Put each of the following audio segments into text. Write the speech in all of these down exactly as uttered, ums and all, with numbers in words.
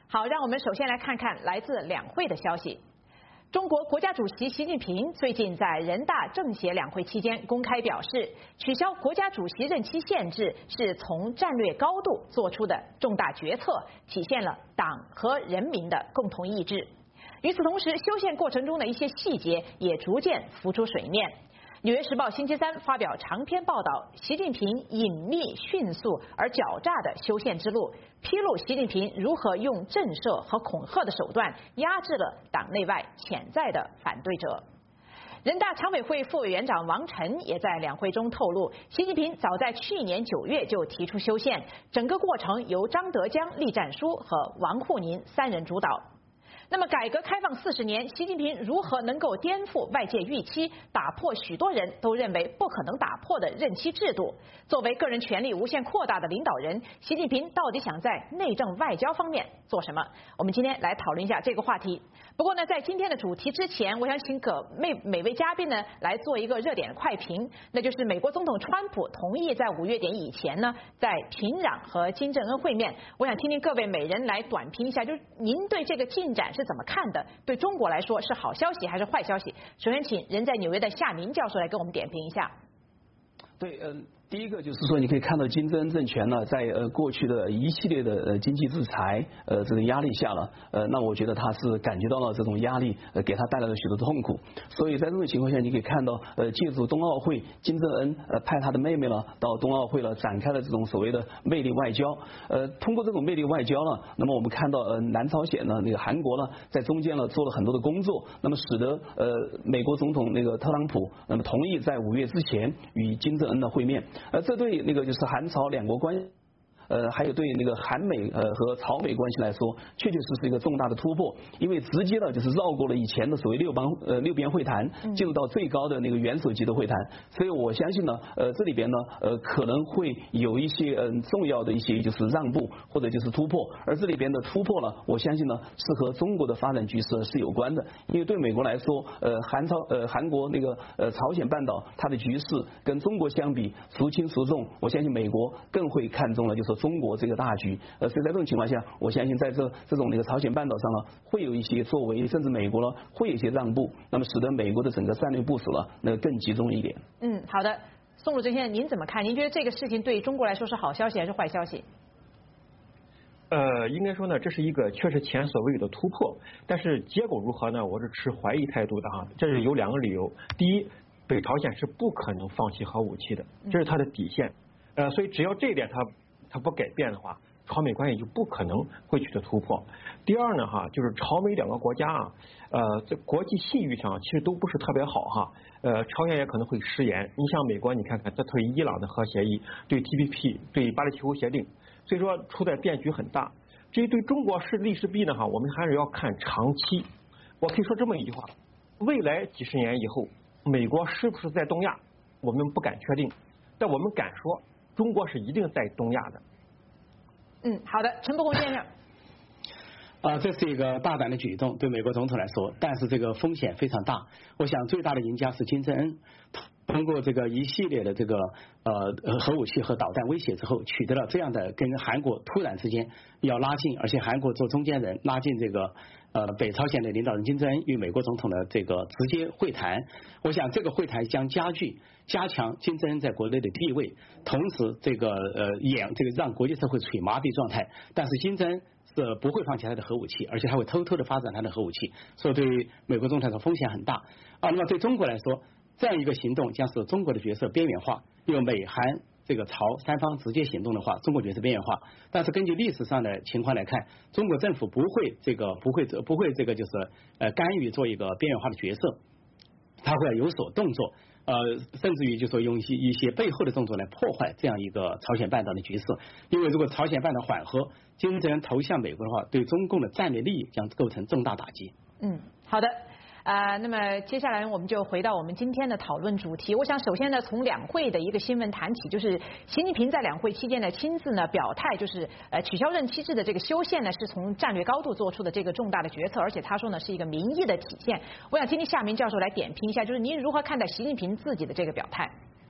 好，让我们首先来看看来自两会的消息。中国国家主席习近平最近在人大政协两会期间公开表示，取消国家主席任期限制是从战略高度做出的重大决策，体现了党和人民的共同意志。与此同时，修宪过程中的一些细节也逐渐浮出水面。《纽约时报》星期三发表长篇报道，习近平隐秘、迅速而狡诈的修宪之路，披露习近平如何用震慑和恐吓的手段压制了党内外潜在的反对者。人大常委会副委员长王晨也在两会中透露，习近平早在去年九月就提出修宪，整个过程由张德江、栗战书和王沪宁三人主导。那么，改革开放四十年，习近平如何能够颠覆外界预期，打破许多人都认为不可能打破的任期制度？作为个人权力无限扩大的领导人，习近平到底想在内政外交方面做什么？我们今天来讨论一下这个话题。不过呢，在今天的主题之前，我想请各每每位嘉宾呢来做一个热点快评，那就是美国总统川普同意在五月底以前呢，在平壤和金正恩会面。我想听听各位每人来短评一下，就是您对这个进展是怎么看的？对中国来说是好消息还是坏消息？首先，请人在纽约的夏明教授来给我们点评一下。 对，嗯、呃。第一个就是说，你可以看到金正恩政权呢，在呃过去的一系列的呃经济制裁呃这种压力下了，呃那我觉得他是感觉到了这种压力，呃给他带来了许多的痛苦。所以在这种情况下，你可以看到，呃借助冬奥会，金正恩呃派他的妹妹呢到冬奥会了，展开了这种所谓的魅力外交。呃通过这种魅力外交呢，那么我们看到呃南朝鲜呢，那个韩国呢，在中间呢做了很多的工作，那么使得呃美国总统那个特朗普那么同意在五月之前与金正恩的会面。呃，这对那个就是韩朝两国关系。呃，还有对那个韩美呃和朝美关系来说，确确实实是一个重大的突破，因为直接呢就是绕过了以前的所谓六邦呃六边会谈，进入到最高的那个元首级的会谈，所以我相信呢，呃这里边呢呃可能会有一些嗯、呃、重要的一些就是让步或者就是突破，而这里边的突破呢，我相信呢是和中国的发展局势是有关的，因为对美国来说，呃韩朝呃韩国那个呃朝鲜半岛它的局势跟中国相比孰轻孰重，我相信美国更会看重了就是。中国这个大局，呃，所以在这种情况下，我相信在这这种那个朝鲜半岛上呢，会有一些作为，甚至美国呢会有一些让步，那么使得美国的整个战略部署呢，那更集中一点。 嗯，好的，宋鲁珍先生，您怎么看？您觉得这个事情对中国来说是好消息还是坏消息？ 呃，应该说呢，这是一个确实前所未有的突破，但是结果如何呢？我是持怀疑态度的哈。这是有两个理由，第一，北朝鲜是不可能放弃核武器的，这是它的底线。呃，所以只要这一点它。它不改变的话，朝美关系就不可能会取得突破。第二呢，哈，就是朝美两个国家啊，呃，在国际信誉上其实都不是特别好哈。呃，朝鲜也可能会食言。你像美国，你看看它对伊朗的核协议，对 T P P， 对巴黎气候协定，所以说处在变局很大。至于对中国是利是弊呢，哈，我们还是要看长期。我可以说这么一句话：未来几十年以后，美国是不是在东亚，我们不敢确定，但我们敢说。中国是一定在东亚的。 嗯，好的，陈伯宏先生。 啊，这是一个大胆的举动，对美国总统来说，但是这个风险非常大。我想最大的赢家是金正恩，通过这个一系列的这个呃核武器和导弹威胁之后，取得了这样的跟韩国突然之间要拉近，而且韩国做中间人拉近这个呃北朝鲜的领导人金正恩与美国总统的这个直接会谈。我想这个会谈将加剧加强金正恩在国内的地位，同时这个呃演这个让国际社会处于麻痹状态。但是金正恩是不会放弃他的核武器，而且他会偷偷的发展他的核武器，所以对于美国总统来说风险很大啊。那么对中国来说，这样一个行动将使中国的角色边缘化，因为美韩这个朝三方直接行动的话，中国角色边缘化。但是根据历史上的情况来看，中国政府不会这个不会不会这个就是呃干预做一个边缘化的角色，他会有所动作。呃，甚至于就说用一些一些背后的动作来破坏这样一个朝鲜半岛的局势，因为如果朝鲜半岛缓和，金正恩投向美国的话，对中共的战略利益将构成重大打击。 嗯，好的。呃，那么接下来我们就回到我们今天的讨论主题。我想首先呢，从两会的一个新闻谈起，就是习近平在两会期间呢亲自呢表态，就是呃取消任期制的这个修宪呢是从战略高度做出的这个重大的决策，而且他说呢是一个民意的体现。我想听听夏明教授来点评一下，就是您如何看待习近平自己的这个表态？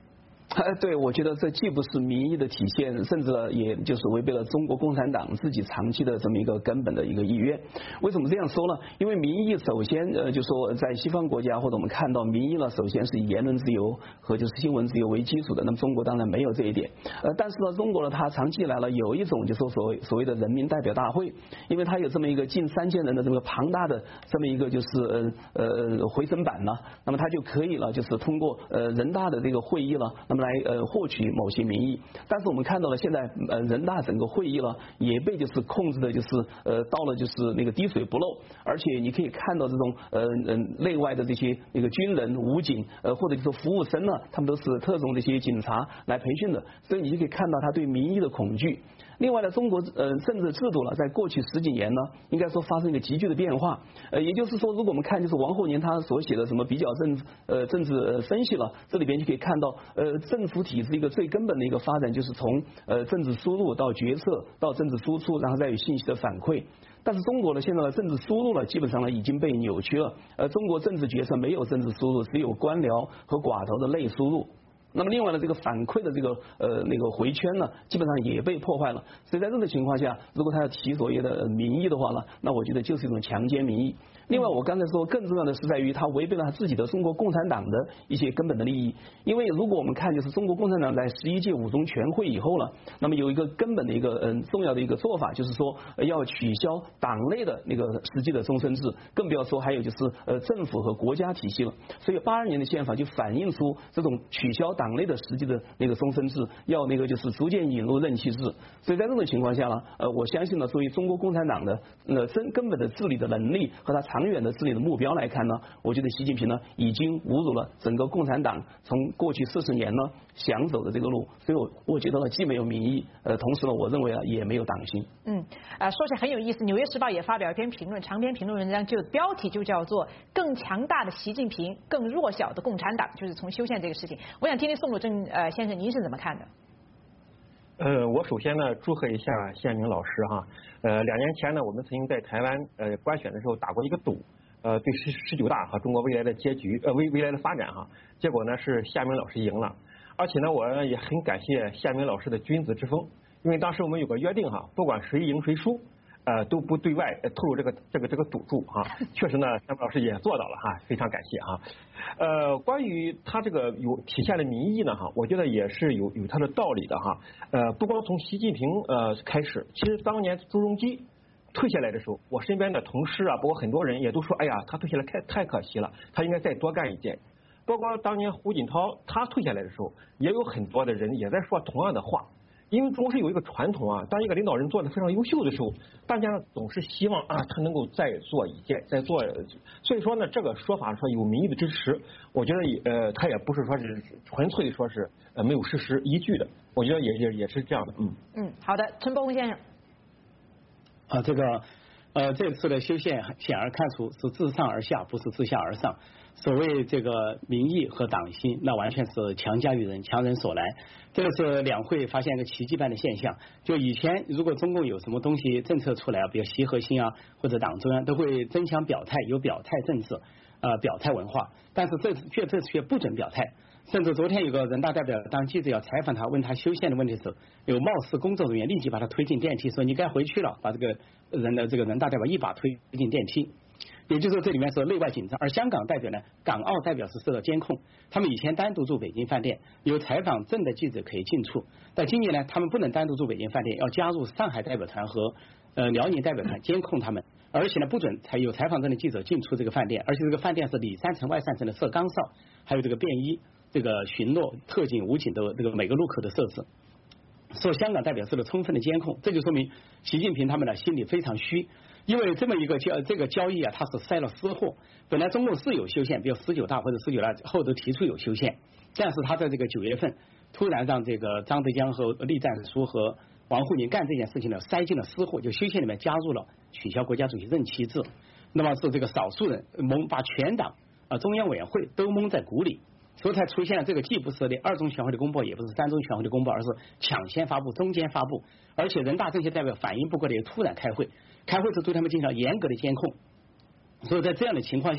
呃，对，我觉得这既不是民意的体现，甚至呢，也就是违背了中国共产党自己长期的这么一个根本的一个意愿。为什么这样说呢？因为民意首先，呃，就说在西方国家或者我们看到民意呢，首先是以言论自由和就是新闻自由为基础的。那么中国当然没有这一点。呃，但是呢，中国呢，它长期以来呢，有一种就说所谓所谓的人民代表大会，因为它有这么一个近三千人的这么庞大的这么一个就是呃呃回声板呢，那么它就可以了，就是通过呃人大的这个会议了，那么来呃获取某些民意。但是我们看到了现在呃人大整个会议了也被就是控制的就是呃到了就是那个滴水不漏，而且你可以看到这种呃嗯内外的这些那个军人、武警呃或者就是服务生呢，他们都是特种这些警察来培训的，所以你就可以看到他对民意的恐惧。另外呢，中国呃政治制度呢，在过去十几年呢，应该说发生一个急剧的变化。呃，也就是说，如果我们看就是王沪宁他所写的什么比较政呃政治呃分析了，这里边就可以看到，呃，政府体制一个最根本的一个发展，就是从呃政治输入到决策，到政治输出，然后再有信息的反馈。但是中国呢，现在的政治输入呢，基本上呢已经被扭曲了。呃，中国政治决策没有政治输入，只有官僚和寡头的内输入。那么另外呢，这个反馈的这个呃那个回圈呢，基本上也被破坏了。所以在这种情况下，如果他要提所谓的民意的话呢，那我觉得就是一种强奸民意。另外，我刚才说更重要的是在于，它违背了他自己的中国共产党的一些根本的利益。因为如果我们看，就是中国共产党在十一届五中全会以后了，那么有一个根本的一个嗯重要的一个做法，就是说要取消党内的那个实际的终身制，更不要说还有就是呃政府和国家体系了。所以八二年的宪法就反映出这种取消党内的实际的那个终身制，要那个就是逐渐引入任期制。所以在这种情况下呢，呃，我相信呢，作为中国共产党的呃真根本的治理的能力和他长远的治理的目标来看呢，我觉得习近平呢已经侮辱了整个共产党从过去四十年呢想走的这个路。所以我我觉得呢，既没有民意，呃，同时呢，我认为啊也没有党性。 嗯，啊，说起来很有意思，《纽约时报》也发表一篇评论，长篇评论文章，就标题就叫做“更强大的习近平，更弱小的共产党”，就是从修宪这个事情。我想听听宋鲁正呃先生您是怎么看的？ 呃，我首先呢祝贺一下谢明老师哈。呃，两年前呢，我们曾经在台湾呃观选的时候打过一个赌，呃，对十十九大和中国未来的结局呃未未来的发展哈，结果呢是夏明老师赢了，而且呢我也很感谢夏明老师的君子之风，因为当时我们有个约定哈，不管谁赢谁输。呃，都不对外透露这个这个这个赌注哈，确实呢，夏明老师也做到了哈，非常感谢哈。呃，关于他这个有体现的民意呢哈，我觉得也是有有他的道理的哈。呃，不光从习近平呃开始，其实当年朱镕基退下来的时候，我身边的同事啊，包括很多人也都说，哎呀，他退下来太太可惜了，他应该再多干一届。包括当年胡锦涛他退下来的时候，也有很多的人也在说同样的话。因为中是有一个传统啊，当一个领导人做得非常优秀的时候，大家总是希望啊他能够再做一届，再做。所以说呢，这个说法说有民意的支持，我觉得也呃他也不是说是纯粹的说是呃没有事实依据的，我觉得也也也是这样的。嗯嗯，好的，陈伯宏先生。 啊，这个呃这次的修宪显而看出是自上而下，不是自下而上。所谓这个民意和党性，那完全是强加于人，强人所来。这个是两会发现一个奇迹般的现象。就以前如果中共有什么东西政策出来啊，比如习核心啊，或者党中央都会争强表态，有表态政治，呃，表态文化。但是这次却这次却不准表态。甚至昨天有个人大代表当记者要采访他，问他修宪的问题时，有貌似工作人员立即把他推进电梯，说你该回去了，把这个人的这个人大代表一把推进电梯。也就是说，这里面是内外紧张。而香港代表呢，港澳代表是受到监控，他们以前单独住北京饭店，有采访证的记者可以进出。但今年呢，他们不能单独住北京饭店，要加入上海代表团和呃辽宁代表团监控他们，而且呢，不准才有采访证的记者进出这个饭店，而且这个饭店是里三层外三层的设岗哨，还有这个便衣、这个巡逻、特警、武警的这个每个路口的设置。受香港代表受了充分的监控，这就说明习近平他们呢心里非常虚，因为这么一个交这个交易啊，他是塞了私货。本来中共是有修宪，比如十九大或者十九大后都提出有修宪，但是他在这个九月份突然让这个张德江和栗战书和王沪宁干这件事情呢，塞进了私货，就修宪里面加入了取消国家主席任期制，那么是这个少数人蒙把全党啊中央委员会都蒙在鼓里。所以才出现了这个既不是二中全会的公报，也不是三中全会的公报，而是抢先发布、中间发布，而且人大政协代表反应不过来，突然开会，开会时对他们进行了严格的监控。所以在这样的情况下，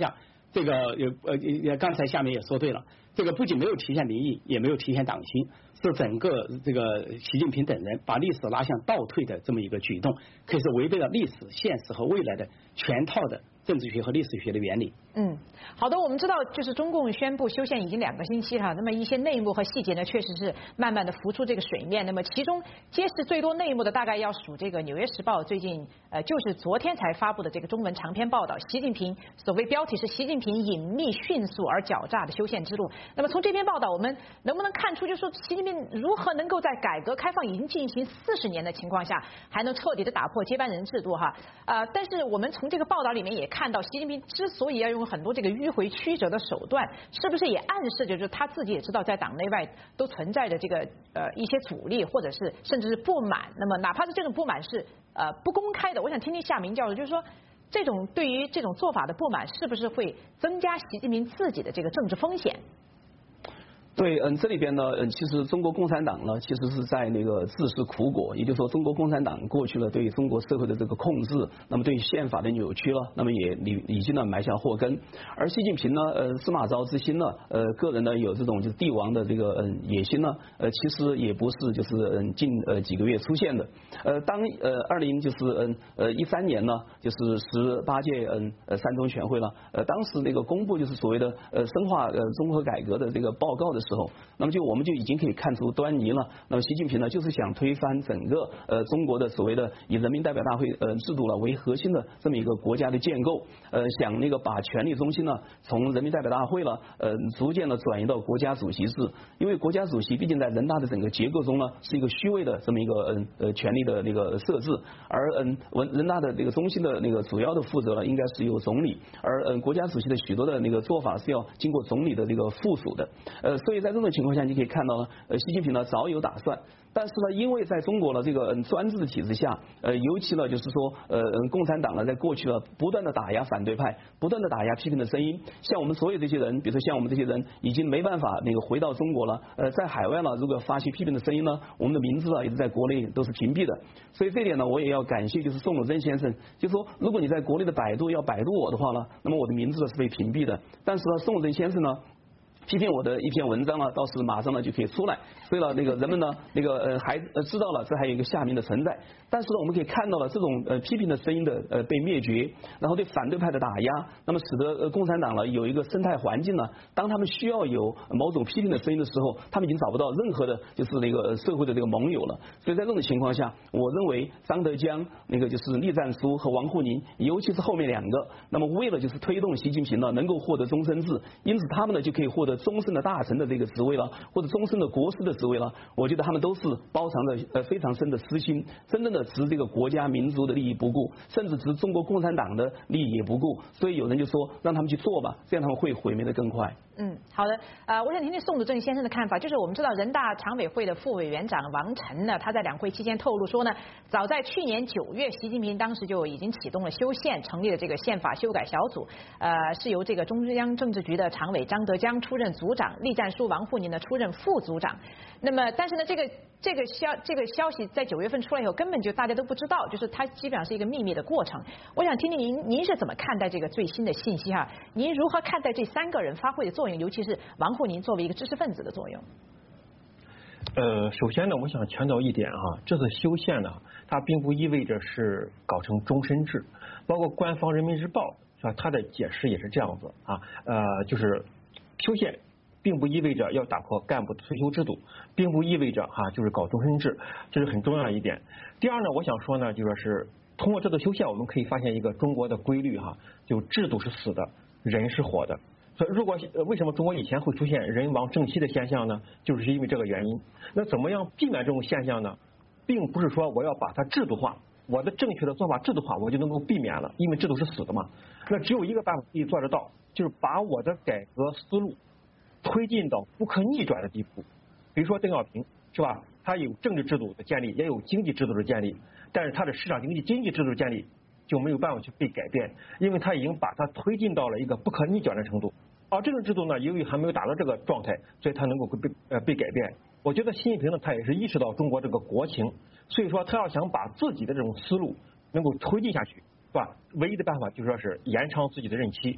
这个也呃也刚才下面也说对了，这个不仅没有体现民意，也没有体现党心，是整个这个习近平等人把历史拉向倒退的这么一个举动，可以是违背了历史、现实和未来的全套的政治学和历史学的原理。 嗯，好的，我们知道，就是中共宣布修宪已经两个星期了，那么一些内幕和细节呢，确实是慢慢的浮出这个水面。那么其中揭示最多内幕的，大概要数这个《纽约时报》最近呃，就是昨天才发布的这个中文长篇报道，习近平所谓标题是习近平隐秘、迅速而狡诈的修宪之路。那么从这篇报道，我们能不能看出，就是说习近平如何能够在改革开放已经进行四十年的情况下，还能彻底的打破接班人制度哈？呃，但是我们从这个报道里面也看到，习近平之所以要用很多这个迂回曲折的手段，是不是也暗示着就是他自己也知道，在党内外都存在着这个呃一些阻力，或者是甚至是不满。那么哪怕是这种不满是呃不公开的，我想听听夏明教授，就是说这种对于这种做法的不满，是不是会增加习近平自己的这个政治风险？ 对，嗯，这里边呢，嗯，其实中国共产党呢，其实是在那个自食苦果，也就是说，中国共产党过去了对中国社会的这个控制，那么对宪法的扭曲了，那么也已已经呢埋下祸根。而习近平呢，呃，司马昭之心呢，呃，个人呢有这种就是帝王的这个嗯野心呢，呃，其实也不是就是嗯近呃几个月出现的。呃，当呃二零就是嗯呃一三年呢，就是十八届嗯呃三中全会了，呃，当时那个公布就是所谓的呃深化呃综合改革的这个报告的时候，那么就我们就已经可以看出端倪了。那么习近平呢，就是想推翻整个呃中国的所谓的以人民代表大会呃制度了为核心的这么一个国家的建构，呃，想那个把权力中心呢从人民代表大会了呃逐渐的转移到国家主席制，因为国家主席毕竟在人大的整个结构中呢是一个虚位的这么一个嗯呃权力的那个设置，而嗯文人大的那个中心的那个主要的负责呢应该是由总理，而嗯国家主席的许多的那个做法是要经过总理的这个附属的，呃，所以在这种情况下，你可以看到呢，呃，习近平呢早有打算，但是呢，因为在中国的这个专制的体制下，呃，尤其呢就是说，呃，共产党呢在过去呢不断的打压反对派，不断的打压批评的声音，像我们所有这些人，比如说像我们这些人，已经没办法那个回到中国了，呃，在海外呢，如果发起批评的声音呢，我们的名字啊也是在国内都是屏蔽的，所以这点呢，我也要感谢就是宋鲁珍先生，就是说，如果你在国内的百度要百度我的话呢，那么我的名字呢是被屏蔽的，但是呢，宋鲁珍先生呢。批评我的一篇文章呢，倒是马上呢就可以出来，所以呢，那个人们呢，那个呃还呃知道了这还有一个夏明的存在，但是呢，我们可以看到了这种呃批评的声音的呃被灭绝，然后对反对派的打压，那么使得呃共产党呢有一个生态环境呢，当他们需要有某种批评的声音的时候，他们已经找不到任何的就是那个社会的这个盟友了，所以在这种情况下，我认为张德江那个就是栗战书和王沪宁，尤其是后面两个，那么为了就是推动习近平呢能够获得终身制，因此他们呢就可以获得终身的大臣的这个职位了，或者终身的国师的职位了。我觉得他们都是包藏着呃非常深的私心，真正的置这个国家民族的利益不顾，甚至置中国共产党的利益也不顾。所以有人就说让他们去做吧，这样他们会毁灭的更快。 嗯，好的，呃，我想听听宋祖正先生的看法。就是我们知道人大常委会的副委员长王晨呢，他在两会期间透露说呢，早在去年九月，习近平当时就已经启动了修宪，成立了这个宪法修改小组，呃，是由这个中央政治局的常委张德江出任组长，栗战书、王沪宁呢出任副组长。那么，但是呢，这个这个消这个消息在九月份出来以后，根本就大家都不知道，就是它基本上是一个秘密的过程。我想听听您您是怎么看待这个最新的信息哈？您如何看待这三个人发挥的作用，尤其是王沪宁作为一个知识分子的作用？ 呃，首先呢，我想强调一点啊，这次修宪呢，它并不意味着是搞成终身制，包括官方《人民日报》是吧，它的解释也是这样子啊，呃，就是修宪并不意味着要打破干部退休制度，并不意味着哈、啊、就是搞终身制，这是很重要的一点。第二呢，我想说呢，就说是通过这次修宪，我们可以发现一个中国的规律哈、啊，就制度是死的，人是活的。所以，如果为什么中国以前会出现人亡政息的现象呢？就是因为这个原因。那怎么样避免这种现象呢？并不是说我要把它制度化，我的正确的做法制度化，我就能够避免了，因为制度是死的嘛。那只有一个办法可以做得到，就是把我的改革思路推进到不可逆转的地步。比如说邓小平是吧？他有政治制度的建立，也有经济制度的建立，但是他的市场经济经济制度的建立就没有办法去被改变，因为他已经把它推进到了一个不可逆转的程度。而这种制度呢，由于还没有达到这个状态，所以它能够被呃被改变。我觉得习近平呢，他也是意识到中国这个国情，所以说他要想把自己的这种思路能够推进下去，是吧？唯一的办法就是说是延长自己的任期。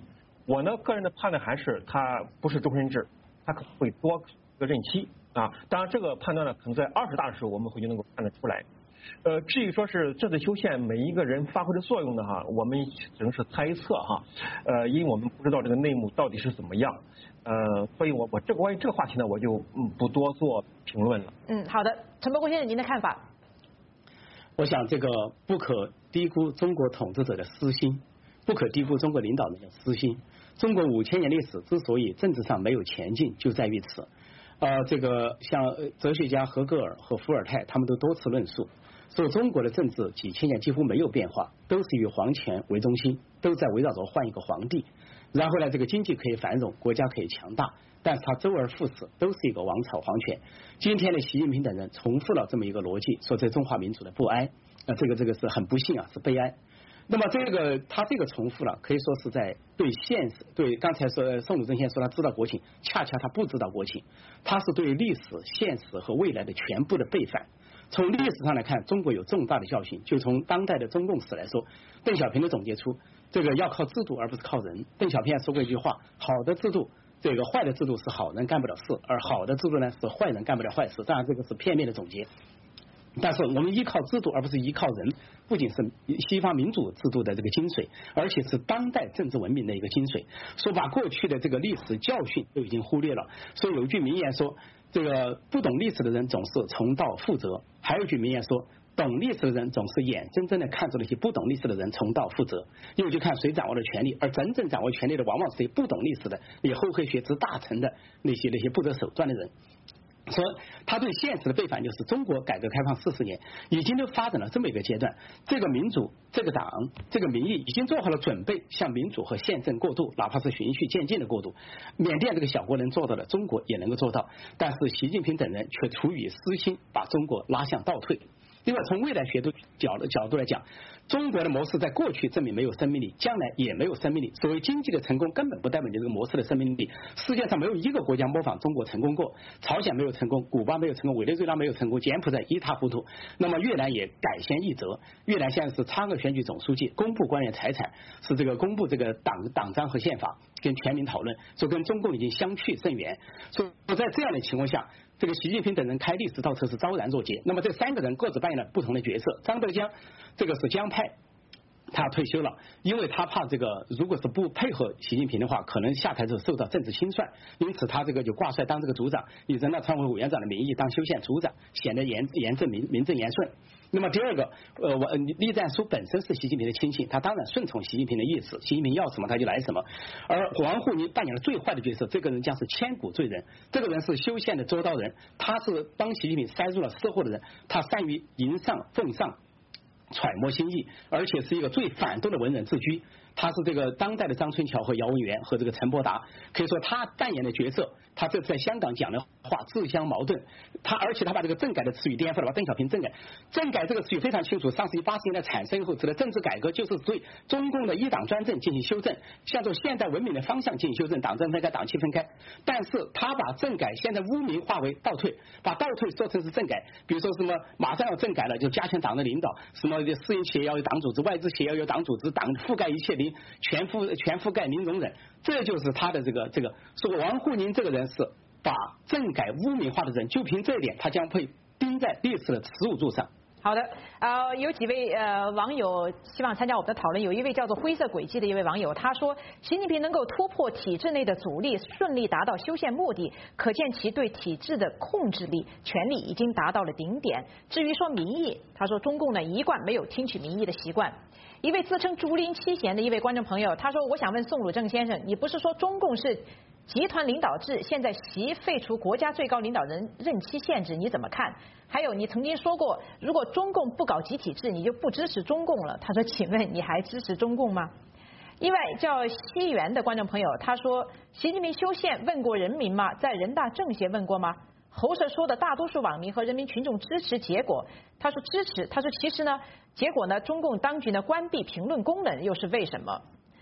我呢个人的判断还是他不是终身制，他可能会多个任期啊。当然这个判断呢，可能在二十大的时候我们会就能够看得出来。呃，至于说是这次修宪每一个人发挥的作用呢，哈，我们只能是猜测哈，呃，因为我们不知道这个内幕到底是怎么样，呃，所以我我这关于这个话题呢，我就嗯不多做评论了。 嗯，好的，陈伯国先生，您的看法？ 我想这个不可低估中国统治者的私心，不可低估中国领导人的私心。中国五千年历史之所以政治上没有前进，就在于此。呃，这个像哲学家何格尔和伏尔泰，他们都多次论述。说中国的政治几千年几乎没有变化，都是以皇权为中心，都在围绕着换一个皇帝。然后呢，这个经济可以繁荣，国家可以强大，但是它周而复始，都是一个王朝皇权。今天的习近平等人重复了这么一个逻辑，说这中华民族的不安，呃，这个这个是很不幸啊，是悲哀。那么这个他这个重复了，可以说是在对现实，对刚才说宋鲁正先说他知道国情，恰恰他不知道国情，他是对历史、现实和未来的全部的背反。从历史上来看，中国有重大的教训。就从当代的中共史来说，邓小平的总结出，这个要靠制度而不是靠人。邓小平还说过一句话：好的制度，这个坏的制度是好人干不了事，而好的制度呢是坏人干不了坏事。当然这个是片面的总结。但是我们依靠制度而不是依靠人，不仅是西方民主制度的这个精髓，而且是当代政治文明的一个精髓。说把过去的这个历史教训都已经忽略了。所以有一句名言说，这个不懂历史的人总是重蹈覆辙。还有一句名言说，懂历史的人总是眼睁睁的看着那些不懂历史的人重蹈覆辙。因为就看谁掌握了权力，而真正掌握权力的往往是些不懂历史的、也厚黑学之大成的那些那些不择手段的人。说他对现实的背反，就是中国改革开放四十年已经都发展了这么一个阶段，这个民主、这个党、这个民意已经做好了准备，向民主和宪政过渡，哪怕是循序渐进的过渡。缅甸这个小国能做到的，中国也能够做到，但是习近平等人却出于私心，把中国拉向倒退。另外，从未来学的角角度来讲，中国的模式在过去证明没有生命力，将来也没有生命力。所谓经济的成功，根本不代表你这个模式的生命力。世界上没有一个国家模仿中国成功过，朝鲜没有成功，古巴没有成功，委内瑞拉没有成功，柬埔寨一塌糊涂。那么越南也改弦易辙，越南现在是差额选举总书记，公布官员财产，是这个公布这个党党章和宪法，跟全民讨论，说跟中共已经相去甚远。所以在这样的情况下，这个习近平等人开历史倒车是昭然若揭。那么这三个人各自扮演了不同的角色。张德江，这个是江派，他退休了，因为他怕这个如果是不配合习近平的话，可能下台之后受到政治清算，因此他这个就挂帅当这个组长，以人大常委委员长的名义当修宪组长，显得严严正名名正言顺。那么第二个，呃，我栗战书本身是习近平的亲信，他当然顺从习近平的意思，习近平要什么他就来什么。而王沪宁扮演了最坏的角色，这个人将是千古罪人。这个人是修宪的周刀人，他是帮习近平塞入了私货的人，他善于迎上奉上，揣摩心意，而且是一个最反动的文人自居。他是这个当代的张春桥和姚文元和这个陈伯达，可以说他扮演的角色，他这次在香港讲的话自相矛盾。他而且他把这个政改的词语颠覆了，把邓小平政改，政改这个词语非常清楚，上世纪八十年代产生以后，指的政治改革就是对中共的一党专政进行修正，向着现代文明的方向进行修正，党政分开，党纪分开。但是他把政改现在污名化为倒退，把倒退说成是政改，比如说什么马上要政改了，就加强党的领导，什么私营企业要有党组织，外资企业要有党组织，党覆盖一切零全覆全覆盖零容忍，这就是他的这个这个。说王沪宁这个人是把政改污名化的人，就凭这一点，他将会钉在历史的耻辱柱上。 好的，呃，有几位呃网友希望参加我们的讨论。有一位叫做灰色轨迹的一位网友，他说，习近平能够突破体制内的阻力，顺利达到修宪目的，可见其对体制的控制力、权力已经达到了顶点。至于说民意，他说中共呢一贯没有听取民意的习惯。一位自称竹林七贤的一位观众朋友，他说，我想问宋鲁正先生，你不是说中共是集团领导制，现在习废除国家最高领导人任期限制，你怎么看？还有你曾经说过，如果中共不搞集体制，你就不支持中共了。他说，请问你还支持中共吗？一位叫西元的观众朋友，他说，习近平修宪问过人民吗？在人大政协问过吗？侯社说的大多数网民和人民群众支持结果，他说支持，他说其实呢，结果呢，中共当局呢关闭评论功能又是为什么？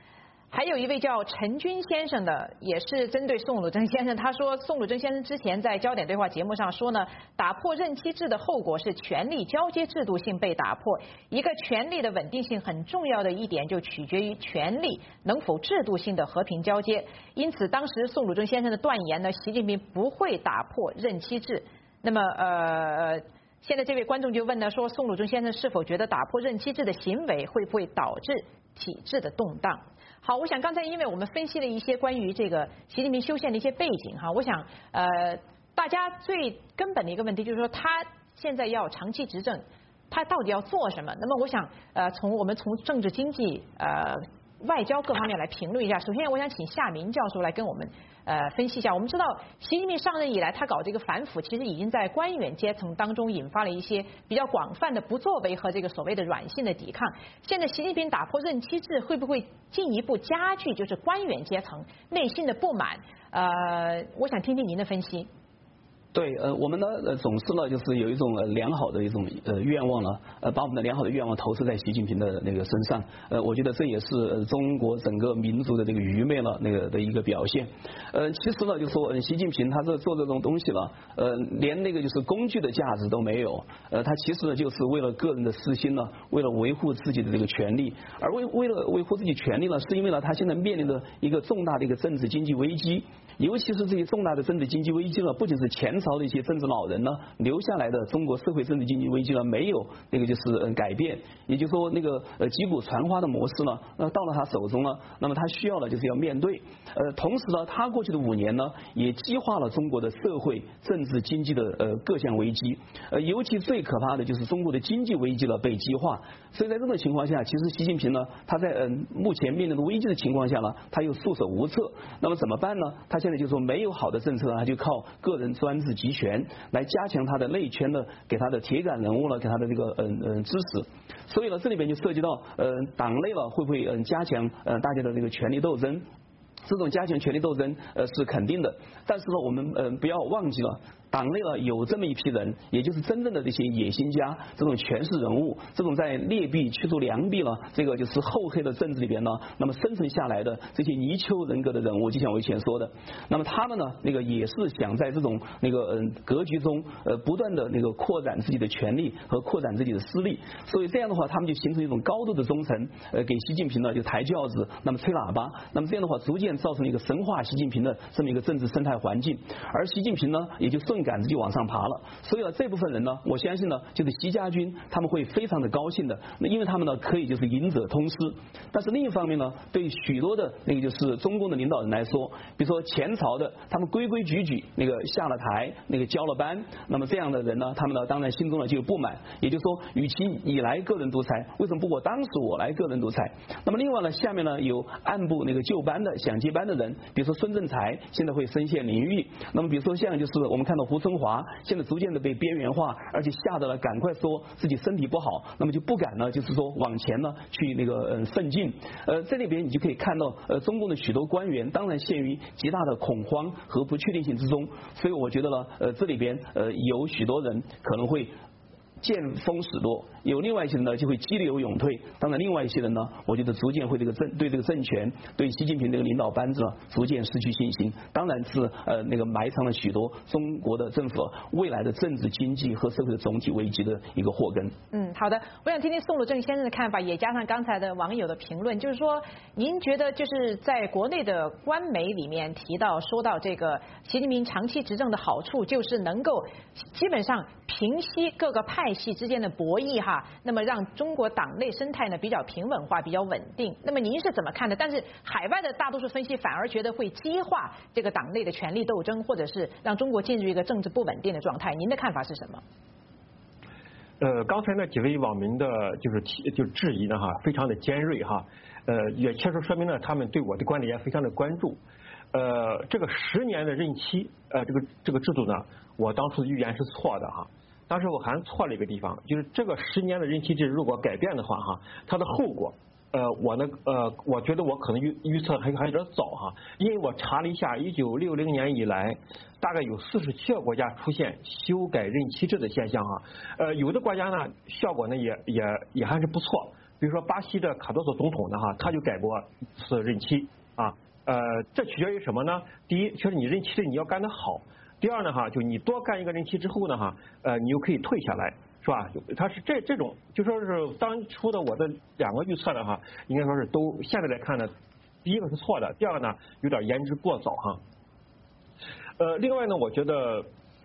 还有一位叫陈军先生的，也是针对宋鲁珍先生，他说宋鲁珍先生之前在焦点对话节目上说呢，打破任期制的后果是权力交接制度性被打破。一个权力的稳定性很重要的一点就取决于权力能否制度性的和平交接。因此，当时宋鲁珍先生的断言呢，习近平不会打破任期制。那么呃。现在这位观众就问呢，说宋鲁珍先生是否觉得打破任期制的行为会不会导致体制的动荡？好，我想刚才因为我们分析了一些关于这个习近平修宪的一些背景哈，我想呃大家最根本的一个问题就是说他现在要长期执政，他到底要做什么？那么我想呃从我们从政治经济呃外交各方面来评论一下。首先，我想请夏明教授来跟我们呃分析一下。我们知道，习近平上任以来，他搞这个反腐，其实已经在官员阶层当中引发了一些比较广泛的不作为和这个所谓的软性的抵抗。现在，习近平打破任期制，会不会进一步加剧就是官员阶层内心的不满？呃，我想听听您的分析。 对，呃，我们呢，呃，总是呢，就是有一种呃良好的一种呃愿望呢，呃，把我们的良好的愿望投射在习近平的那个身上，呃，我觉得这也是呃中国整个民族的这个愚昧了那个的一个表现。呃，其实呢，就说呃习近平他这做这种东西了，呃，连那个就是工具的价值都没有，呃，他其实呢就是为了个人的私心呢，为了维护自己的这个权利，而为为了维护自己权利呢，是因为呢他现在面临的一个重大的一个政治经济危机。尤其是这些重大的政治经济危机呢，不仅是前朝的一些政治老人呢留下来的中国社会政治经济危机呢没有那个就是呃改变，也就是说那个呃击鼓传花的模式呢，那到了他手中呢，那么他需要的就是要面对。呃，同时呢，他过去的五年呢，也激化了中国的社会、政治、经济的呃各项危机。呃，尤其最可怕的就是中国的经济危机呢被激化。所以在这种情况下，其实习近平呢，他在嗯、呃、目前面临的危机的情况下呢，他又束手无策。那么怎么办呢？他现在就说没有好的政策，他就靠个人专制集权来加强他的内圈的，给他的铁杆人物呢，给他的这个嗯嗯支持。所以呢，这里边就涉及到呃党内了会不会嗯加强呃大家的这个权力斗争。这种加强权力斗争呃是肯定的，但是呢，我们呃不要忘记了。党内呢有这么一批人，也就是真正的这些野心家，这种权势人物，这种在劣币驱逐良币呢，这个就是厚黑的政治里边呢，那么生存下来的这些泥鳅人格的人物，就像我以前说的，那么他们呢，那个也是想在这种那个嗯格局中，呃不断的那个扩展自己的权力和扩展自己的私利，所以这样的话，他们就形成一种高度的忠诚，呃给习近平呢就抬轿子，那么吹喇叭，那么这样的话，逐渐造成一个神化习近平的这么一个政治生态环境，而习近平呢也就顺杆子就往上爬了。所以呢，这部分人呢，我相信呢，就是习家军他们会非常的高兴的，那因为他们呢可以就是赢者通吃。但是另一方面呢，对许多的那个就是中共的领导人来说，比如说前朝的他们规规矩矩那个下了台，那个交了班，那么这样的人呢，他们呢当然心中呢就有不满，也就是说，与其你来个人独裁，为什么不我当时我来个人独裁？那么另外呢，下面呢有按部那个就班的想接班的人，比如说孙政才现在会身陷囹圄，那么比如说像就是我们看到胡春华现在逐渐的被边缘化，而且吓得了赶快说自己身体不好，那么就不敢呢就是说往前呢去那个呃奋进。呃这里边你就可以看到呃中共的许多官员当然陷于极大的恐慌和不确定性之中，所以我觉得呢呃这里边呃有许多人可能会见风使舵，有另外一些人呢就会激流勇退，当然另外一些人呢，我觉得逐渐会这个政对这个政权对习近平这个领导班子呢逐渐失去信心，当然是呃那个埋藏了许多中国的政府未来的政治经济和社会的总体危机的一个祸根。 嗯，好的，我想听听宋鲁正先生的看法，也加上刚才的网友的评论，就是说您觉得就是在国内的官媒里面提到说到这个习近平长期执政的好处，就是能够基本上平息各个派系之间的博弈哈，那么让中国党内生态呢比较平稳化、比较稳定。那么您是怎么看的？但是海外的大多数分析反而觉得会激化这个党内的权力斗争，或者是让中国进入一个政治不稳定的状态。您的看法是什么？ 呃，刚才那几位网民的就是提就是质疑呢哈，非常的尖锐哈，呃，也确实说明了他们对我的观点也非常的关注。呃，这个十年的任期，呃，这个这个制度呢，我当初的预言是错的哈。当时我还错了一个地方，就是这个十年的任期制如果改变的话哈，它的后果，呃，我呢，呃，我觉得我可能预预测还还有点早哈，因为我查了一下，一九六零年以来，大概有四十七个国家出现修改任期制的现象哈，呃，有的国家呢效果呢也也也还是不错， 比如说巴西的卡多索总统呢哈，他就改过一次任期啊。呃，这取决于什么呢？第一，就是你任期里你要干得好；第二呢哈，就你多干一个任期之后呢哈，呃，你又可以退下来，是吧？他是这这种，就说是当初的我的两个预测呢哈，应该说是都现在来看呢，第一个是错的，第二个呢有点言之过早哈。呃，另外呢，我觉得，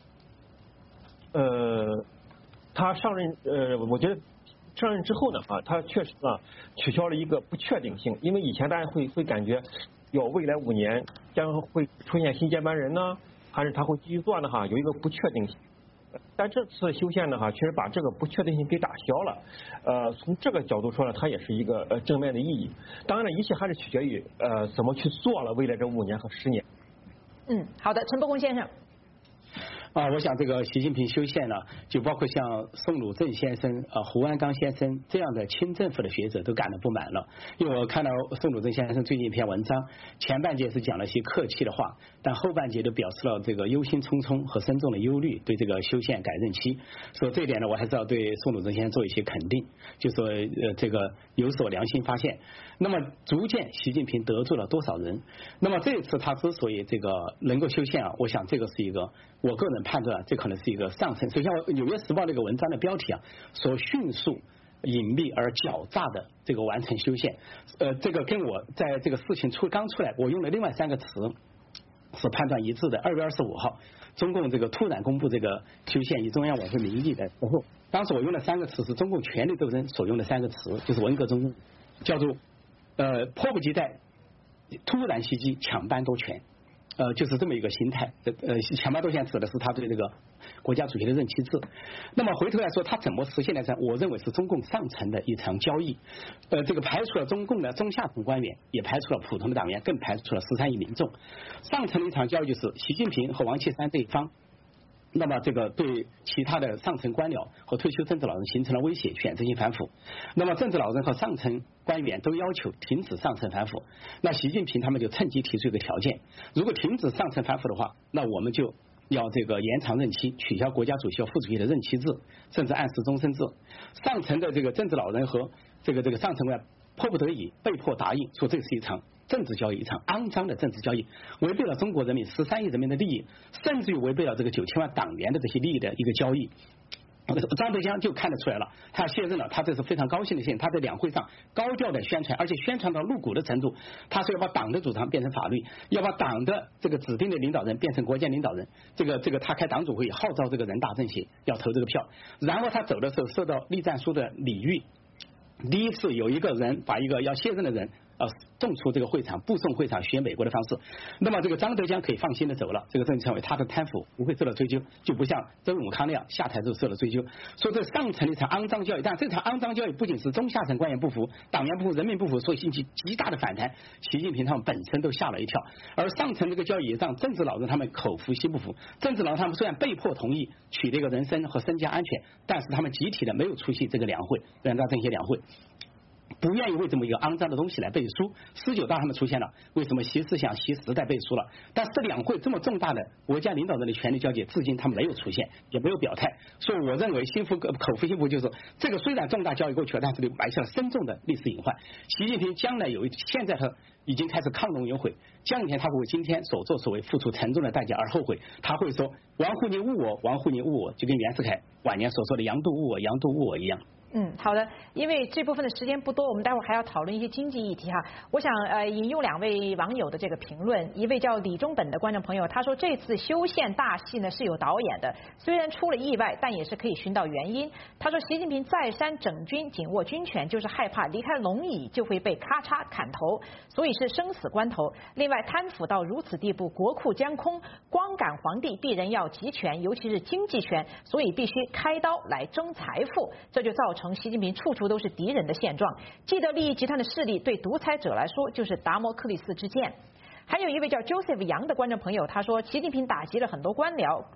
呃，他上任呃，我觉得上任之后呢啊，他确实啊取消了一个不确定性，因为以前大家会会感觉。有未来五年将会出现新接班人呢，还是他会继续做呢？哈，有一个不确定性。但这次修宪呢，哈，确实把这个不确定性给打消了。呃，从这个角度说呢，它也是一个呃正面的意义。当然了，一切还是取决于呃怎么去做了未来这五年和十年。 嗯，好的，陈伯公先生。 啊，我想这个习近平修宪呢，就包括像宋鲁正先生、啊胡鞍钢先生这样的清政府的学者都感到不满了。因为我看到宋鲁正先生最近一篇文章，前半节是讲了些客气的话，但后半节都表示了这个忧心忡忡和深重的忧虑，对这个修宪改任期。所以这一点呢，我还是要对宋鲁正先生做一些肯定，就说呃这个有所良心发现。那么逐渐习近平得罪了多少人？那么这一次他之所以这个能够修宪啊，我想这个是一个我个人判断，这可能是一个上层。首先，《纽约时报》这个文章的标题啊，说迅速、隐秘而狡诈的这个完成修宪，呃，这个跟我在这个事情出刚出来，我用了另外三个词是判断一致的。二月二十五号，中共这个突然公布这个修宪以中央委员会名义的时候，当时我用了三个词，是中共权力斗争所用的三个词，就是文革中用，叫做呃迫不及待、突然袭击、抢班夺权。呃，就是这么一个心态。呃，抢班夺权指的是他对这个国家主席的任期制。那么回头来说，他怎么实现的？我认为是中共上层的一场交易。呃，这个排除了中共的中下层官员，也排除了普通的党员，更排除了十三亿民众。上层的一场交易就是习近平和王岐山这一方。那么这个对其他的上层官僚和退休政治老人形成了威胁，选择性反腐。那么政治老人和上层官员都要求停止上层反腐。那习近平他们就趁机提出一个条件：如果停止上层反腐的话，那我们就要这个延长任期，取消国家主席和副主席的任期制，甚至按时终身制。上层的这个政治老人和这个这个上层官迫不得已被迫答应，说这是一场政治交易，一场肮脏的政治交易，违背了中国人民十三亿人民的利益，甚至于违背了这个九千万党员的这些利益的一个交易。张德江就看得出来了，他卸任了，他这是非常高兴的事情。他在两会上高调的宣传，而且宣传到露骨的程度。他说要把党的主张变成法律，要把党的这个指定的领导人变成国家领导人。这个这个他开党组会号召这个人大政协要投这个票。然后他走的时候受到栗战书的礼遇，第一次有一个人把一个要卸任的人呃送出这个会场，步送会场，学美国的方式。那么这个张德江可以放心的走了，这个政治常委他的贪腐不会受到追究，就不像周永康那样下台之后受到追究。所以这上层的一场肮脏交易，但这场肮脏交易不仅是中下层官员不服、党员不服、人民不服，所以引起极大的反弹。习近平他们本身都吓了一跳，而上层这个交易也让政治老人他们口服心不服。政治老人他们虽然被迫同意取这个人身和身家安全，但是他们集体的没有出席这个两会，人大政协两会。不愿意为这么一个肮脏的东西来背书。十九大他们出现了，为什么习思想、习时代背书了？但是这两会这么重大的国家领导人的权力交接，至今他们没有出现，也没有表态。所以我认为心服口服心服就是这个虽然重大交易过去了，但是埋下了深重的历史隐患。习近平将来有一现在他已经开始亢龙有悔，将来他会为今天所作所为付出沉重的代价而后悔。他会说王沪宁误我，王沪宁误我，就跟袁世凯晚年所说的杨度误我，杨度误我一样。 嗯，好的，因为这部分的时间不多，我们待会儿还要讨论一些经济议题哈。我想呃引用两位网友的这个评论，一位叫李中本的观众朋友，他说这次修宪大戏呢是有导演的，虽然出了意外，但也是可以寻到原因。他说习近平再三整军紧握军权，就是害怕离开龙椅就会被咔嚓砍头，所以是生死关头。另外贪腐到如此地步，国库将空，光杆皇帝必然要集权，尤其是经济权，所以必须开刀来争财富，这就造成习近平处处都是敌人的现状。既得利益集团的势力对独裁者来说就是达摩克利斯之剑。还有一位叫 Joseph 杨的观众朋友，他说习近平打击了很多官僚，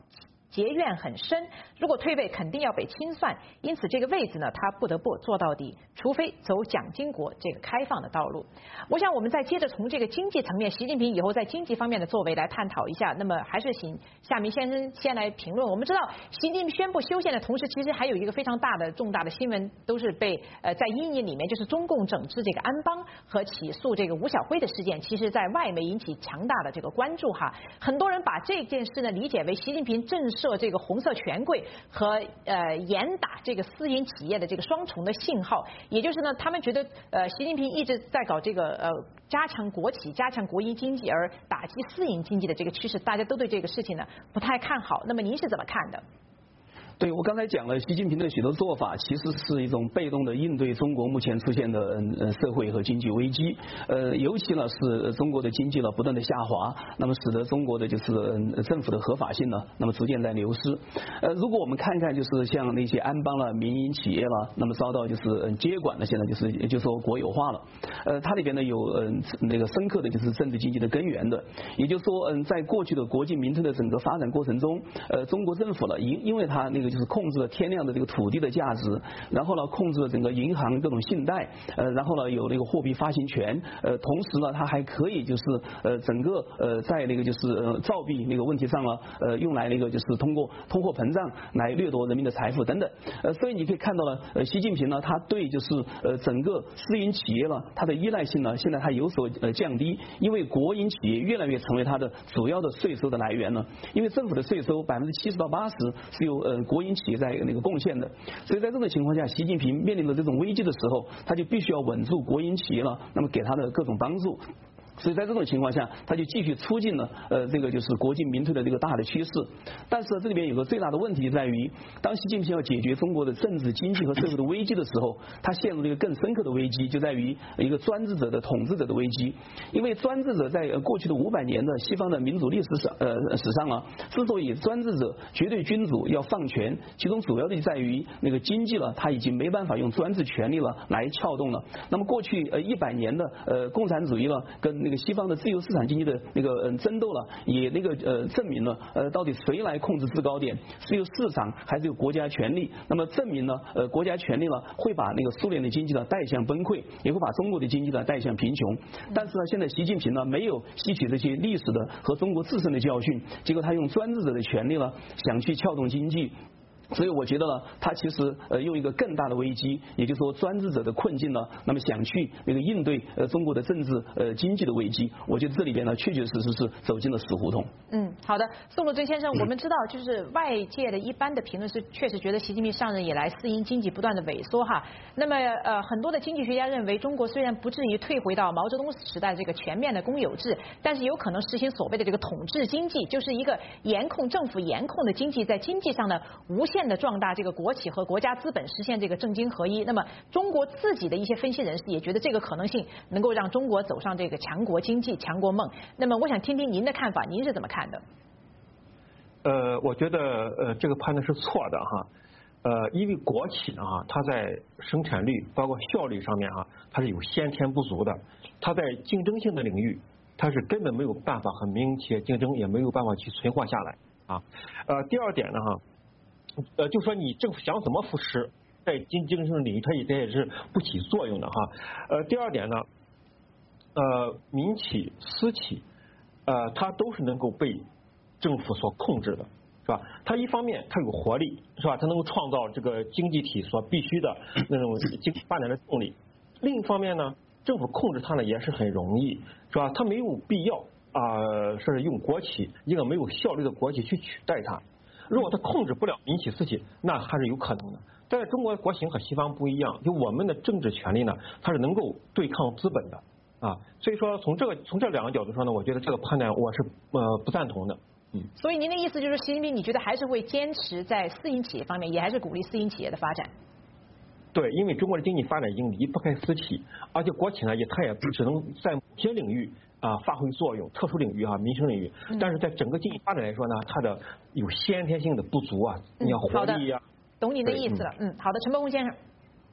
结怨很深，如果退位肯定要被清算，因此这个位子呢，他不得不做到底，除非走蒋经国这个开放的道路。我想我们再接着从这个经济层面，习近平以后在经济方面的作为来探讨一下。那么还是请夏明先生先来评论。我们知道习近平宣布修宪的同时，其实还有一个非常大的重大的新闻，都是被呃在一年里面就是中共整治这个安邦和起诉这个吴晓辉的事件，其实在外媒引起强大的这个关注哈。很多人把这件事呢理解为习近平震慑这个红色权贵和呃严打这个私营企业的这个双重的信号，也就是呢，他们觉得呃习近平一直在搞这个呃加强国企、加强国营经济而打击私营经济的这个趋势，大家都对这个事情呢不太看好。那么您是怎么看的？ 对，我刚才讲了，习近平的许多做法其实是一种被动的应对中国目前出现的呃社会和经济危机，呃，尤其呢是中国的经济呢不断的下滑，那么使得中国的就是政府的合法性呢，那么逐渐在流失。呃，如果我们看看就是像那些安邦了、民营企业了，那么遭到就是接管了，现在就是也就是说国有化了，呃，它里边呢有嗯那个深刻的就是政治经济的根源的，也就是说嗯在过去的国进民退的整个发展过程中，呃，中国政府呢因因为它那个就是控制了天量的这个土地的价值，然后呢控制了整个银行各种信贷，呃，然后呢有那个货币发行权，呃，同时呢它还可以就是呃整个呃在那个就是呃造币那个问题上呢，呃用来那个就是通过通货膨胀来掠夺人民的财富等等，呃，所以你可以看到呢，呃，习近平呢他对就是呃整个私营企业呢它的依赖性呢现在它有所呃降低，因为国营企业越来越成为它的主要的税收的来源了，因为政府的税收百分之七十到八十是由呃国营企业在那个贡献的，所以在这种情况下，习近平面临着这种危机的时候，他就必须要稳住国营企业了，那么给他的各种帮助。所以在这种情况下，他就继续促进了呃这个就是国进民退的这个大的趋势。但是这里边有个最大的问题在于，当习近平要解决中国的政治、经济和社会的危机的时候，他陷入了一个更深刻的危机，就在于一个专制者的统治者的危机。因为专制者在过去的五百年的西方的民主历史上呃史上啊，之所以专制者绝对君主要放权，其中主要的就在于那个经济了，他已经没办法用专制权力了来撬动了。那么过去呃一百年的呃共产主义了跟那个西方的自由市场经济的那个嗯争斗了，也那个呃证明了呃到底谁来控制制高点，是由市场还是由国家权力？那么证明呢呃国家权力呢会把那个苏联的经济呢带向崩溃，也会把中国的经济呢带向贫穷。但是呢现在习近平呢没有吸取这些历史的和中国自身的教训，结果他用专制者的权力呢想去撬动经济。所以我觉得呢，他其实呃用一个更大的危机，也就是说专制者的困境呢，那么想去那个应对呃中国的政治呃经济的危机，我觉得这里边呢确确实实是走进了死胡同。 嗯，好的，宋鲁尊先生，我们知道就是外界的一般的评论是确实觉得习近平上任以来私营经济不断的萎缩哈。那么呃很多的经济学家认为，中国虽然不至于退回到毛泽东时代这个全面的公有制，但是有可能实行所谓的这个统治经济，就是一个严控政府严控的经济，在经济上呢无限的壮大这个国企和国家资本，实现这个政经合一。那么中国自己的一些分析人士也觉得这个可能性能够让中国走上这个强国经济、强国梦。那么我想听听您的看法，您是怎么看的？ 呃，我觉得呃这个判断是错的哈。呃，因为国企呢哈，它在生产率包括效率上面哈，它是有先天不足的，它在竞争性的领域，它是根本没有办法和民营企业竞争，也没有办法去存活下来啊。呃，第二点呢哈。呃，就说你政府想怎么扶持，在经竞争领域，它也它也是不起作用的哈。呃，第二点呢，呃，民企、私企，呃，它都是能够被政府所控制的，是吧？它一方面它有活力，是吧？它能够创造这个经济体所必须的那种经济发展的动力。另一方面呢，政府控制它呢也是很容易，是吧？它没有必要啊，呃，说是用国企一个没有效率的国企去取代它。如果他控制不了民企私企，那还是有可能的。但是中国国情和西方不一样，就我们的政治权利呢，它是能够对抗资本的啊。所以说从这个从这两个角度说呢，我觉得这个判断我是呃不赞同的。嗯。 所以您的意思就是，习近平你觉得还是会坚持在私营企业方面，也还是鼓励私营企业的发展？ 对，因为中国的经济发展已经离不开私企，而且国企呢也它也只能在某些领域啊发挥作用，特殊领域啊民生领域，但是在整个经济发展来说呢，它的有先天性的不足啊，你要活力呀、啊。 懂您的意思了，嗯，好的，陈伯宏先生。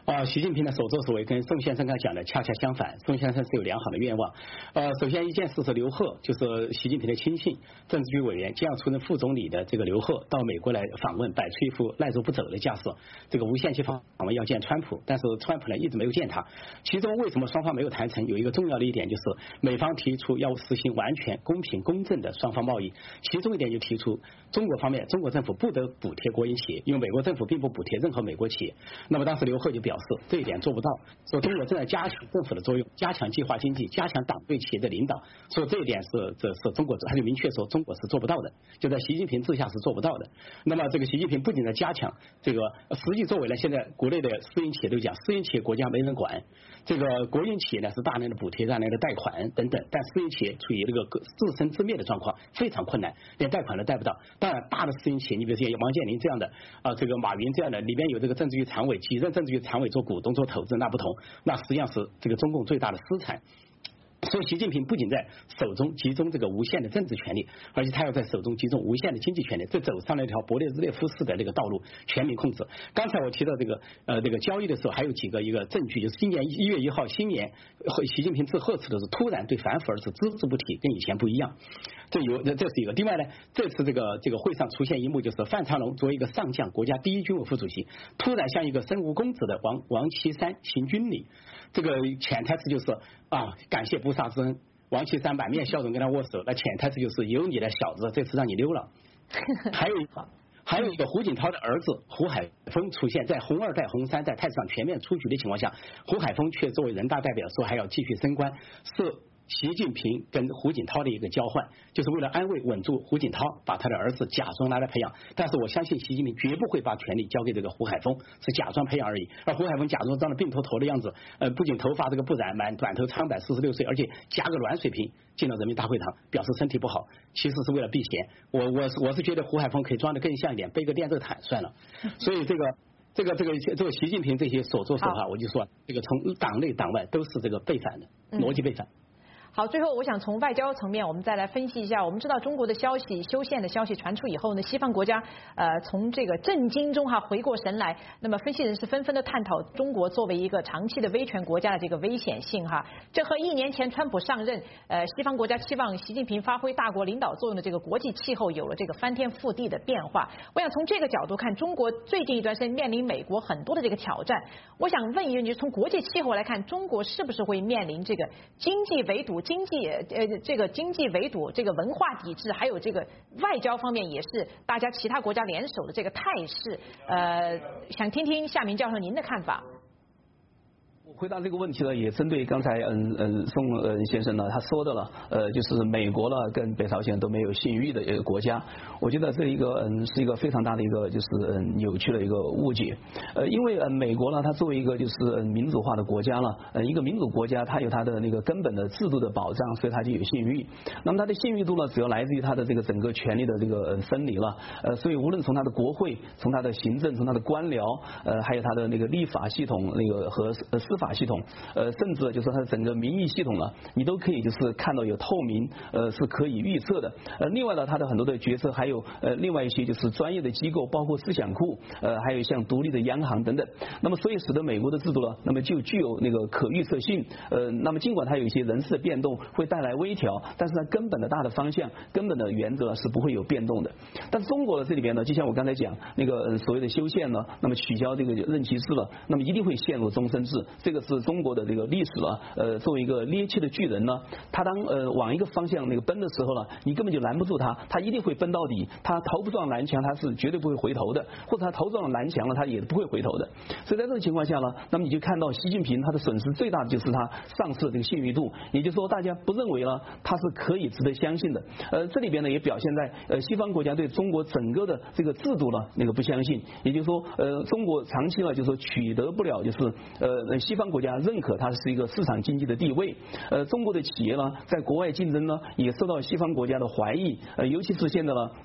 啊，习近平的所作所为跟宋先生刚才讲的恰恰相反。宋先生是有良好的愿望。呃，首先一件事是刘鹤，就是习近平的亲信，政治局委员，将要出任副总理的这个刘鹤到美国来访问，摆出一副赖着不走的架势。这个无限期访问要见川普，但是川普呢一直没有见他。其中为什么双方没有谈成？有一个重要的一点就是美方提出要实行完全公平公正的双方贸易，其中一点就提出中国方面，中国政府不得补贴国营企业，因为美国政府并不补贴任何美国企业。那么当时刘鹤就表示这一点做不到，说中国正在加强政府的作用，加强计划经济，加强党对企业的领导，说这一点是这是中国，他就明确说中国是做不到的，就在习近平治下是做不到的。那么这个习近平不仅在加强这个实际作为呢，现在国内的私营企业都讲，私营企业国家没人管，这个国营企业呢是大量的补贴、大量的贷款等等，但私营企业处于这个自生自灭的状况，非常困难，连贷款都贷不到。当然，大的私营企业，你比如说王健林这样的啊、呃，这个马云这样的，里边有这个政治局常委，几任政治局常委做股东做投资，那不同，那实际上是这个中共最大的私产。所以习近平不仅在手中集中这个无限的政治权力，而且他要在手中集中无限的经济权力，这走上了一条勃列日涅夫式的那个道路，全民控制。刚才我提到这个呃这个交易的时候，还有几个一个证据，就是今年一月一号新年，习近平致贺词的时候，突然对反腐二字只字不提，跟以前不一样。这有这是一个。另外呢，这次这个这个会上出现一幕，就是范长龙作为一个上将，国家第一军委副主席，突然向一个身无公子的王王岐山行军礼。这个潜台词就是啊，感谢不杀之恩。王岐山满面笑容跟他握手，那潜台词就是有你的小子，这次让你溜了。还有一个。还有一个胡锦涛的儿子胡海峰出现在红二代、红三代太子党全面出局的情况下，胡海峰却作为人大代表说还要继续升官，是习近平跟胡锦涛的一个交换，就是为了安慰稳住胡锦涛，把他的儿子假装拿来培养。但是我相信习近平绝不会把权力交给这个胡海峰，是假装培养而已。而胡海峰假装装了病头头的样子，呃，不仅头发这个不染，满短头苍白，四十六岁，而且夹个软水瓶进了人民大会堂，表示身体不好，其实是为了避嫌。我我我是觉得胡海峰可以装得更像一点，背个电热毯算了。所以这个。这个这个这个习近平这些所作所为，我就说这个从党内党外都是这个背反的，逻辑背反。 好，最后我想从外交层面，我们再来分析一下。我们知道中国的消息修宪的消息传出以后呢，西方国家呃从这个震惊中哈回过神来。那么分析人士纷纷的探讨中国作为一个长期的威权国家的这个危险性哈。这和一年前川普上任，呃西方国家期望习近平发挥大国领导作用的这个国际气候有了这个翻天覆地的变化。我想从这个角度看，中国最近一段时间面临美国很多的这个挑战。我想问一问，就是从国际气候来看，中国是不是会面临这个经济围堵？经济呃这个经济围堵，这个文化抵制，还有这个外交方面也是大家其他国家联手的这个态势。呃，想听听夏明教授您的看法。 回答这个问题呢，也针对刚才嗯嗯宋嗯先生呢他说的了，呃，就是美国呢跟北朝鲜都没有信誉的一个国家，我觉得这一个嗯是一个非常大的一个就是嗯扭曲的一个误解，呃，因为嗯美国呢它作为一个就是嗯民主化的国家了，呃一个民主国家它有它的那个根本的制度的保障，所以它就有信誉。那么它的信誉度呢，主要来自于它的这个整个权力的这个分离了，呃，所以无论从它的国会、从它的行政、从它的官僚，呃，还有它的那个立法系统那个和呃司法系统，呃，甚至就是它的整个民意系统呢，你都可以就是看到有透明，呃，是可以预测的。呃，另外呢，它的很多的决策还有呃另外一些就是专业的机构，包括思想库，呃，还有像独立的央行等等。那么所以使得美国的制度呢，那么就具有那个可预测性。呃，那么尽管它有一些人事的变动会带来微调，但是它根本的大的方向、根本的原则是不会有变动的。但是中国的这里边呢，就像我刚才讲那个、呃、所谓的修宪呢，那么取消这个任期制了，那么一定会陷入终身制。这个是中国的这个历史了，呃，作为一个猎气的巨人呢，他当呃往一个方向那个奔的时候呢，你根本就拦不住他，他一定会奔到底。他头不撞南墙，他是绝对不会回头的，或者他头撞南墙了，他也不会回头的。所以在这种情况下呢，那么你就看到习近平他的损失最大的就是他上市的这个信誉度，也就是说大家不认为呢他是可以值得相信的。呃，这里边呢也表现在呃西方国家对中国整个的这个制度呢那个不相信，也就是说呃中国长期呢就是说取得不了就是呃西方国家认可它是一个市场经济的地位。呃，中国的企业呢在国外竞争呢也受到西方国家的怀疑，呃，尤其是现在呢。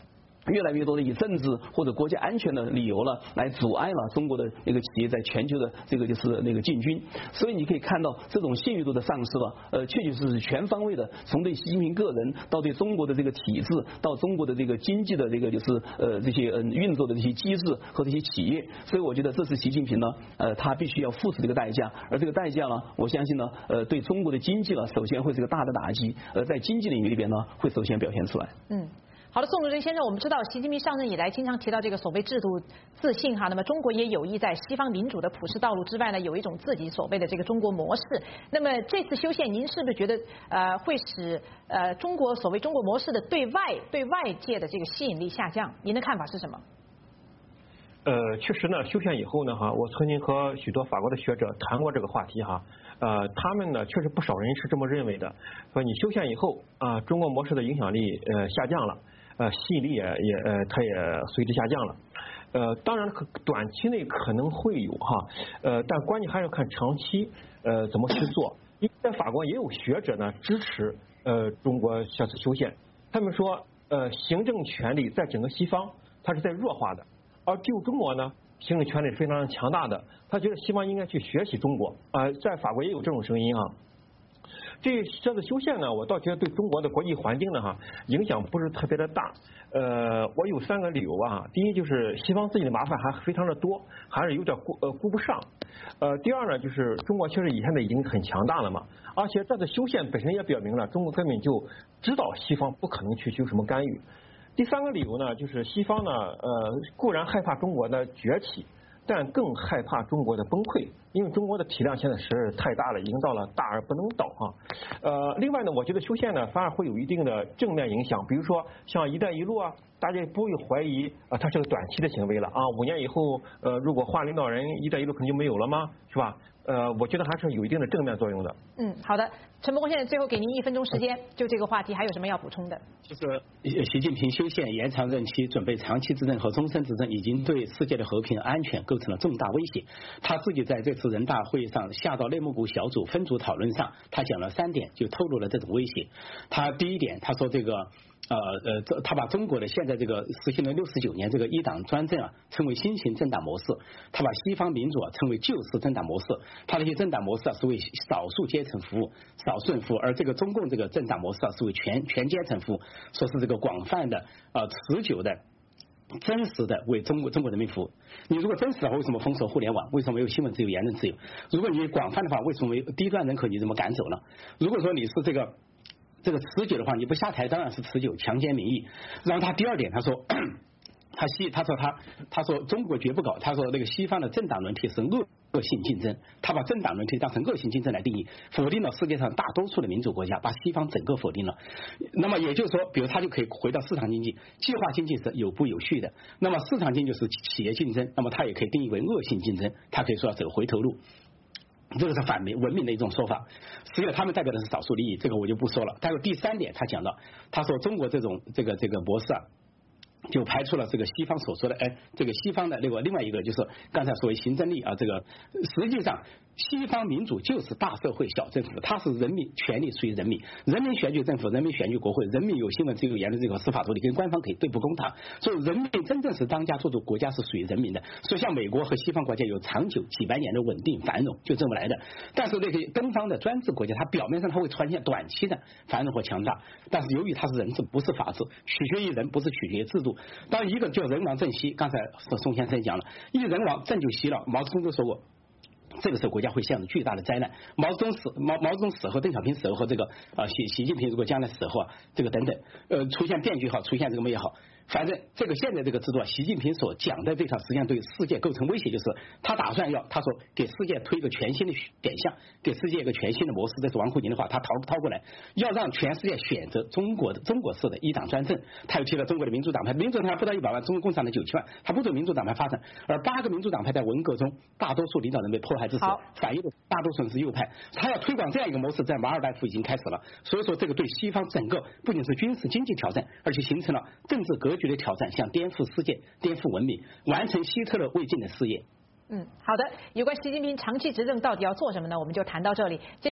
越来越多的以政治或者国家安全的理由呢，来阻碍了中国的那个企业在全球的这个就是那个进军。所以你可以看到这种信誉度的丧失了，呃，确确实实全方位的，从对习近平个人到对中国的这个体制，到中国的这个经济的这个就是呃这些嗯运作的这些机制和这些企业。所以我觉得这是习近平呢，呃，他必须要付出这个代价，而这个代价呢，我相信呢，呃，对中国的经济呢，首先会是个大的打击，而在经济领域里边呢，会首先表现出来。 嗯。好的，宋主任先生，我们知道习近平上任以来，经常提到这个所谓制度自信哈。那么中国也有意在西方民主的普世道路之外呢，有一种自己所谓的这个中国模式。那么这次修宪，您是不是觉得呃会使呃中国所谓中国模式的对外对外界的这个吸引力下降？您的看法是什么？ 呃，确实呢，修宪以后呢，哈，我曾经和许多法国的学者谈过这个话题哈，呃，他们呢，确实不少人是这么认为的，说你修宪以后啊、呃，中国模式的影响力呃下降了，呃，吸引力也也呃，它也随之下降了，呃，当然可短期内可能会有哈，呃，但关键还是要看长期呃怎么去做。因为在法国也有学者呢支持呃中国这次修宪，他们说呃行政权力在整个西方它是在弱化的。而就中国呢，行政权力是非常强大的，他觉得西方应该去学习中国啊、呃，在法国也有这种声音啊。这这次修宪呢，我倒觉得对中国的国际环境呢哈影响不是特别的大。呃，我有三个理由啊。第一就是西方自己的麻烦还非常的多，还是有点顾呃顾不上。呃，第二呢就是中国确实现在已经很强大了嘛，而且这次修宪本身也表明了中国根本就知道西方不可能去有什么干预。第三个理由呢，就是西方呢，呃，固然害怕中国的崛起，但更害怕中国的崩溃，因为中国的体量现在实在是太大了，已经到了大而不能倒啊。呃，另外呢，我觉得修宪呢，反而会有一定的正面影响，比如说像“一带一路”啊，大家也不会怀疑啊，它是个短期的行为了啊，五年以后，呃，如果换领导人，“一带一路”可能就没有了吗？是吧？呃，我觉得还是有一定的正面作用的。 嗯，好的，陈伯公先生，最后给您一分钟时间，就这个话题还有什么要补充的？ 就是习近平修宪延长任期，准备长期执政和终身执政，已经对世界的和平安全构成了重大威胁。他自己在这次人大会议上下到内蒙古小组分组讨论上，他讲了三点，就透露了这种威胁。他第一点，他说这个。呃呃，这他把中国的现在这个实行了六十九年这个一党专政啊，称为新型政党模式。他把西方民主啊称为旧式政党模式。他这些政党模式啊是为少数阶层服务、少数人服务，而这个中共这个政党模式啊是为全全阶层服务，说是这个广泛的、呃持久的、真实的为中国中国人民服务。你如果真实的话，为什么封锁互联网？为什么没有新闻自由、言论自由？如果你广泛的话，为什么没有低端人口你怎么赶走了？如果说你是这个。这个持久的话，你不下台当然是持久，强奸民意。然后他第二点，他说，他西他说他他说中国绝不搞，他说那个西方的政党轮替是恶恶性竞争，他把政党轮替当成恶性竞争来定义，否定了世界上大多数的民主国家，把西方整个否定了。那么也就是说，比如他就可以回到市场经济，计划经济是有步有序的，那么市场经济是企业竞争，那么他也可以定义为恶性竞争，他可以说要走回头路。这个是反文明的一种说法，实际上他们代表的是少数利益，这个我就不说了。但是第三点，他讲到，他说中国这种这个这个模式啊，就排除了这个西方所说的，哎，这个西方的那个另外一个就是刚才所谓行政力啊，这个实际上西方民主就是大社会小政府，它是人民权力属于人民，人民选举政府，人民选举国会，人民有新闻自由、言论自由、司法独立，跟官方可以对簿公堂，所以人民真正是当家做主，国家是属于人民的。所以像美国和西方国家有长久几百年的稳定繁荣，就这么来的。但是那些东方的专制国家，它表面上它会出现短期的繁荣和强大，但是由于它是人治，不是法治，取决于人，不是取决于制度。当然一个叫人亡政息，刚才宋先生讲了，一人亡政就息了，毛泽东都说过。这个时候国家会陷入巨大的灾难。毛泽东死，毛毛泽东死后，邓小平死后和这个啊习习近平如果将来死后啊，这个等等，呃，出现变局好，出现这个么也好，反正这个现在这个制度啊，习近平所讲的这套实际上对世界构成威胁，就是他打算要他说给世界推一个全新的选项，给世界一个全新的模式。这是王沪宁的话，他掏掏过来，要让全世界选择中国的中国式的一党专政。他又提了中国的民主党派，民主党派不到一百万，中国共产党九千万，他不准民主党派发展，而八个民主党派在文革中，大多数领导人被迫害。反映的大多数人是右派，他要推广这样一个模式，在马尔代夫已经开始了。所以说，这个对西方整个不仅是军事经济挑战，而且形成了政治格局的挑战，想颠覆世界、颠覆文明，完成希特勒未尽的事业。 嗯，好的。有关习近平长期执政到底要做什么呢？我们就谈到这里。